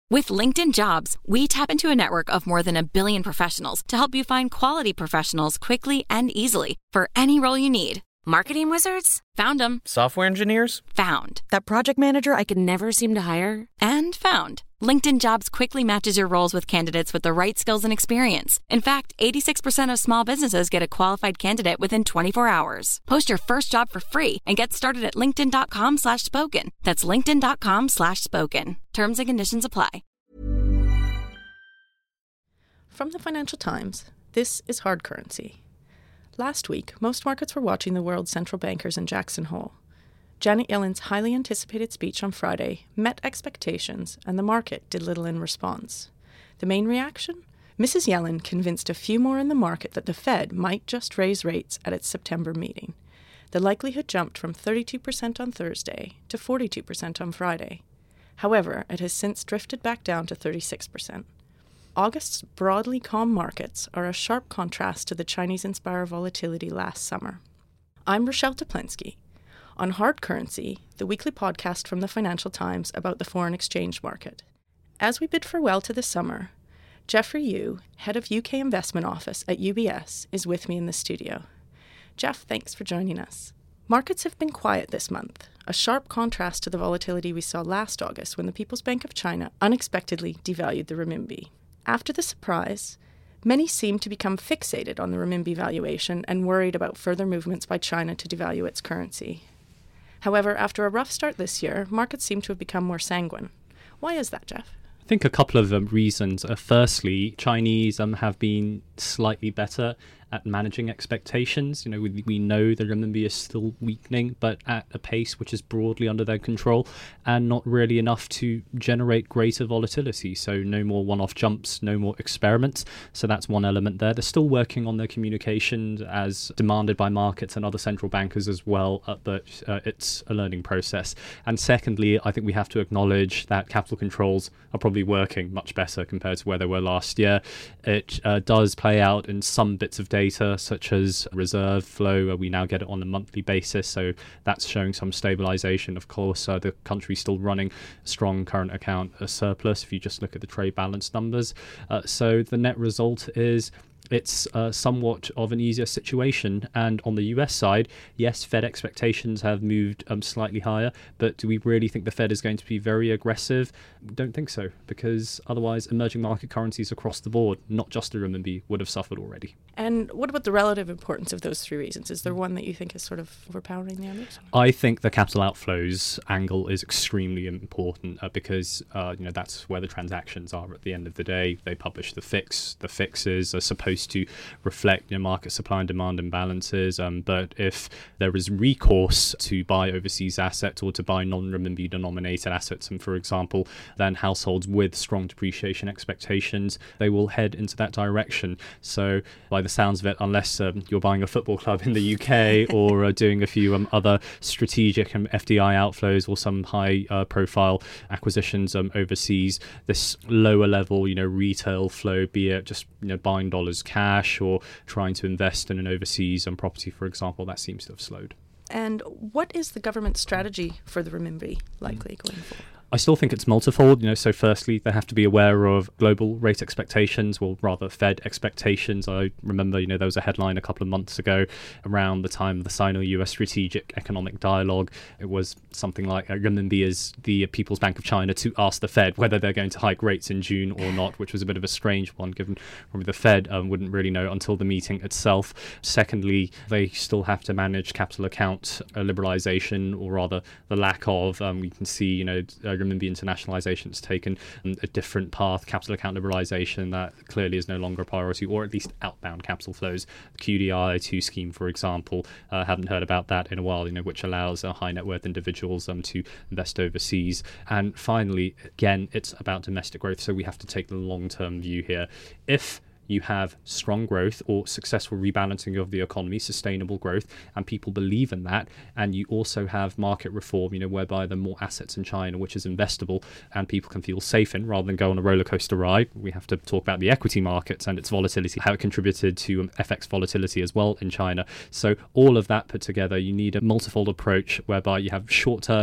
With LinkedIn Jobs, we tap into a network of more than 1 billion professionals to help you find quality professionals quickly and easily for any role you need. Marketing wizards? Found them. Software engineers? Found. That project manager I could never seem to hire? And found. LinkedIn Jobs quickly matches your roles with candidates with the right skills and experience. In fact, 86% of small businesses get a qualified candidate within 24 hours. Post your first job for free and get started at linkedin.com/spoken. That's linkedin.com/spoken. Terms and conditions apply. From the Financial Times, this is Hard Currency. Last week, most markets were watching the world's central bankers in Jackson Hole. Janet Yellen's highly anticipated speech on Friday met expectations, and the market did little in response. The main reaction? Mrs. Yellen convinced a few more in the market that the Fed might just raise rates at its September meeting. The likelihood jumped from 32% on Thursday to 42% on Friday. However, it has since drifted back down to 36%. August's broadly calm markets are a sharp contrast to the Chinese-inspired volatility last summer. I'm Rochelle Teplensky. On Hard Currency, the weekly podcast from the Financial Times about the foreign exchange market. As we bid farewell to the summer, Jeffrey Yu, head of UK Investment Office at UBS, is with me in the studio. Jeff, thanks for joining us. Markets have been quiet this month, a sharp contrast to the volatility we saw last August when the People's Bank of China unexpectedly devalued the renminbi. After the surprise, many seem to become fixated on the renminbi valuation and worried about further movements by China to devalue its currency. However, after a rough start this year, markets seem to have become more sanguine. Why is that, Jeff? I think a couple of reasons. Firstly, Chinese have been slightly better at managing expectations. We know the renminbi is still weakening, but at a pace which is broadly under their control and not really enough to generate greater volatility. So no more one-off jumps, no more experiments. So that's one element there. They're still working on their communications as demanded by markets and other central bankers as well, but it's a learning process. And secondly, I think we have to acknowledge that capital controls are probably working much better compared to where they were last year. It does play out in some bits of data, such as reserve flow. We now get it on a monthly basis, so that's showing some stabilization. Of course, the country's still running strong current account surplus if you just look at the trade balance numbers. So the net result is it's somewhat of an easier situation. And on the US side, yes, Fed expectations have moved slightly higher, but do we really think the Fed is going to be very aggressive? Don't think so, because otherwise emerging market currencies across the board, not just the renminbi, would have suffered already. And what about the relative importance of those three reasons? Is there one that you think is sort of overpowering the others? I think the capital outflows angle is extremely important because that's where the transactions are at the end of the day. They publish the fix. The fixes are supposed to reflect market supply and demand imbalances, but if there is recourse to buy overseas assets or to buy non-renminbi denominated assets, and for example, then households with strong depreciation expectations, they will head into that direction. So by the sounds of it, unless you're buying a football club in the UK or doing a few other strategic FDI outflows or some high profile acquisitions overseas, this lower level retail flow, be it just buying dollars cash or trying to invest in an overseas property, for example, that seems to have slowed. And what is the government's strategy for the renminbi likely going forward? I still think it's multifold. So firstly, they have to be aware of global rate expectations, or rather Fed expectations. I remember, there was a headline a couple of months ago around the time of the Sino-US Strategic Economic Dialogue. It was something like renminbi is the People's Bank of China to ask the Fed whether they're going to hike rates in June or not, which was a bit of a strange one, given probably the Fed wouldn't really know until the meeting itself. Secondly, they still have to manage capital account liberalization, or rather the lack of. We can see, renminbi internationalization has taken a different path. Capital account liberalization, that clearly is no longer a priority, or at least outbound capital flows. The QDII2 scheme, for example, haven't heard about that in a while, which allows high net worth individuals to invest overseas. And finally, again, it's about domestic growth, so we have to take the long-term view here. If you have strong growth or successful rebalancing of the economy, sustainable growth, and people believe in that, and you also have market reform, whereby there are more assets in China which is investable and people can feel safe in rather than go on a roller coaster ride. We have to talk about the equity markets and its volatility, how it contributed to FX volatility as well in China. So all of that put together, you need a multifold approach whereby you have short-term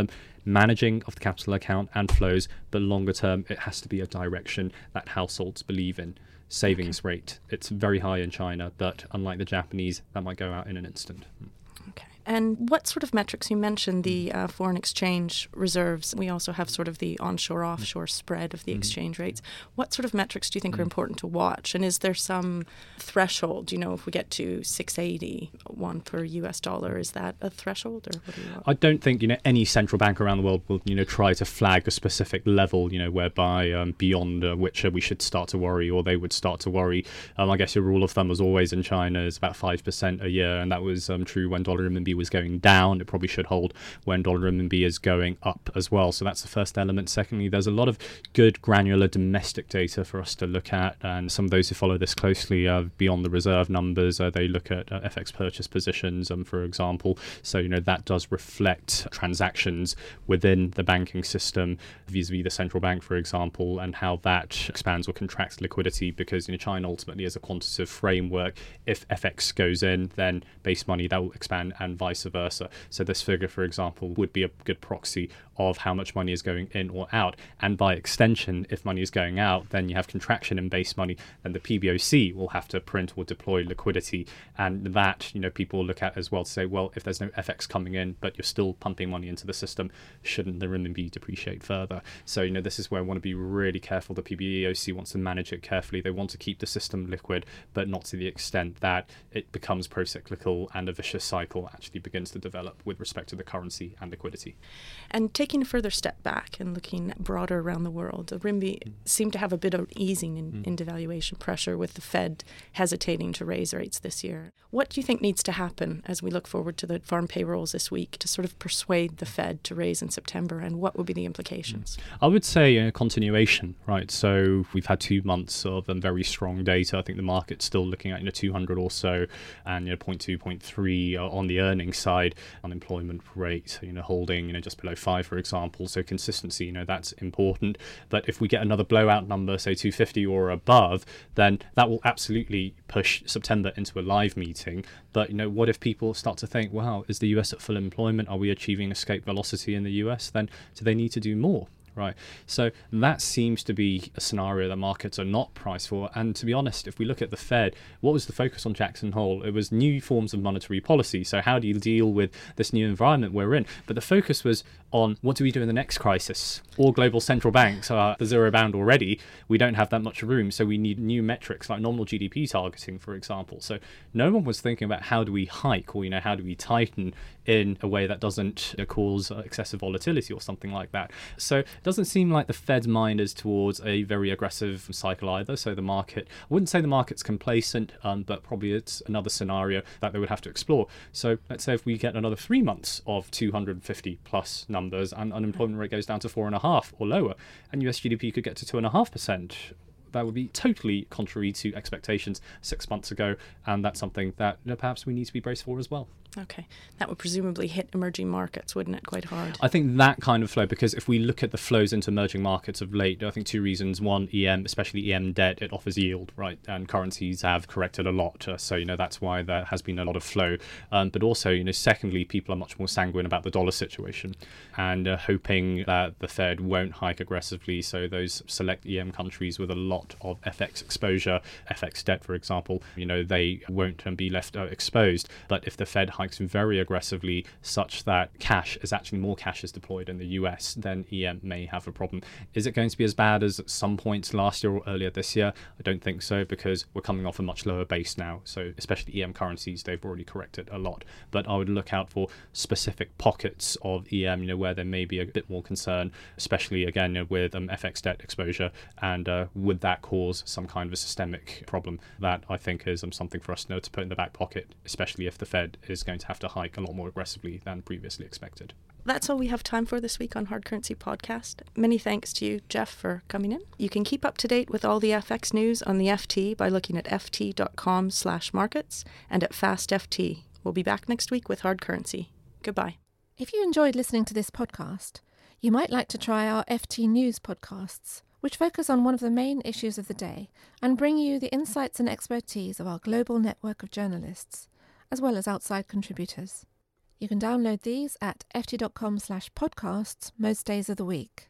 managing of the capital account and flows, but longer term, it has to be a direction that households believe in. Savings rate, it's very high in China, but unlike the Japanese, that might go out in an instant. Okay. And what sort of metrics? You mentioned the foreign exchange reserves. We also have sort of the onshore-offshore spread of the exchange rates. What sort of metrics do you think are important to watch? And is there some threshold? You know, if we get to 680 one per US dollar, is that a threshold, or what do you want? I don't think any central bank around the world will try to flag a specific level whereby beyond which we should start to worry, or they would start to worry. I guess your rule of thumb, as always in China, is about 5% a year, and that was true when dollar renminbi was going down. It probably should hold when dollar renminbi is going up as well. So that's the first element. Secondly, there's a lot of good granular domestic data for us to look at, and some of those who follow this closely beyond the reserve numbers, they look at FX purchase positions, for example. So that does reflect transactions within the banking system vis-a-vis the central bank, for example, and how that expands or contracts liquidity, because China ultimately is a quantitative framework. If FX goes in, then base money, that will expand, and vice versa. So this figure, for example, would be a good proxy of how much money is going in or out. And by extension, if money is going out, then you have contraction in base money, then the PBOC will have to print or deploy liquidity. And that, people look at as well to say, well, if there's no FX coming in, but you're still pumping money into the system, shouldn't the renminbi depreciate further? So, this is where I want to be really careful. The PBOC wants to manage it carefully. They want to keep the system liquid, but not to the extent that it becomes pro-cyclical and a vicious cycle actually begins to develop with respect to the currency and liquidity. And taking a further step back and looking broader around the world, the renminbi seemed to have a bit of easing in devaluation pressure, with the Fed hesitating to raise rates this year. What do you think needs to happen as we look forward to the farm payrolls this week to sort of persuade the Fed to raise in September, and what would be the implications? I would say a continuation, right? So we've had 2 months of very strong data. I think the market's still looking at 200 or so, and 0.2, 0.3 on the earnings side. Unemployment rate holding just below 5, for example. So consistency, that's important. But if we get another blowout number, say 250 or above, then that will absolutely push September into a live meeting. But what if people start to think, wow, is the US at full employment? Are we achieving escape velocity in the US? Then do they need to do more? Right. So that seems to be a scenario that markets are not priced for. And to be honest, if we look at the Fed, what was the focus on Jackson Hole? It was new forms of monetary policy. So how do you deal with this new environment we're in? But the focus was on what do we do in the next crisis? All global central banks are the zero bound already. We don't have that much room. So we need new metrics like nominal GDP targeting, for example. So no one was thinking about how do we hike, or, how do we tighten in a way that doesn't cause excessive volatility or something like that. So it doesn't seem like the Fed's mind is towards a very aggressive cycle either. So the market, I wouldn't say the market's complacent, but probably it's another scenario that they would have to explore. So let's say if we get another 3 months of 250 plus numbers and unemployment rate goes down to 4.5% or lower, and US GDP could get to 2.5%. That would be totally contrary to expectations 6 months ago, and that's something that perhaps we need to be braced for as well. Okay. That would presumably hit emerging markets, wouldn't it, quite hard? I think that kind of flow, because if we look at the flows into emerging markets of late, I think 2 reasons. One, EM, especially EM debt, it offers yield, right? And currencies have corrected a lot. So, that's why there has been a lot of flow. But also, secondly, people are much more sanguine about the dollar situation and hoping that the Fed won't hike aggressively. So those select EM countries with a lot of FX exposure, FX debt, for example, they won't be left exposed. But if the Fed hikes very aggressively such that more cash is deployed in the US, then EM may have a problem. Is it going to be as bad as at some points last year or earlier this year? I don't think so, because we're coming off a much lower base now. So especially EM currencies, they've already corrected a lot. But I would look out for specific pockets of EM, where there may be a bit more concern, especially again with FX debt exposure, and would that cause some kind of a systemic problem? That I think is something for us to put in the back pocket, especially if the Fed is going to have to hike a lot more aggressively than previously expected. That's all we have time for this week on Hard Currency Podcast. Many thanks to you, Jeff, for coming in. You can keep up to date with all the FX news on the FT by looking at ft.com/markets and at FastFT. We'll be back next week with Hard Currency. Goodbye. If you enjoyed listening to this podcast, you might like to try our FT News podcasts, which focus on one of the main issues of the day and bring you the insights and expertise of our global network of journalists, as well as outside contributors. You can download these at ft.com/podcasts most days of the week.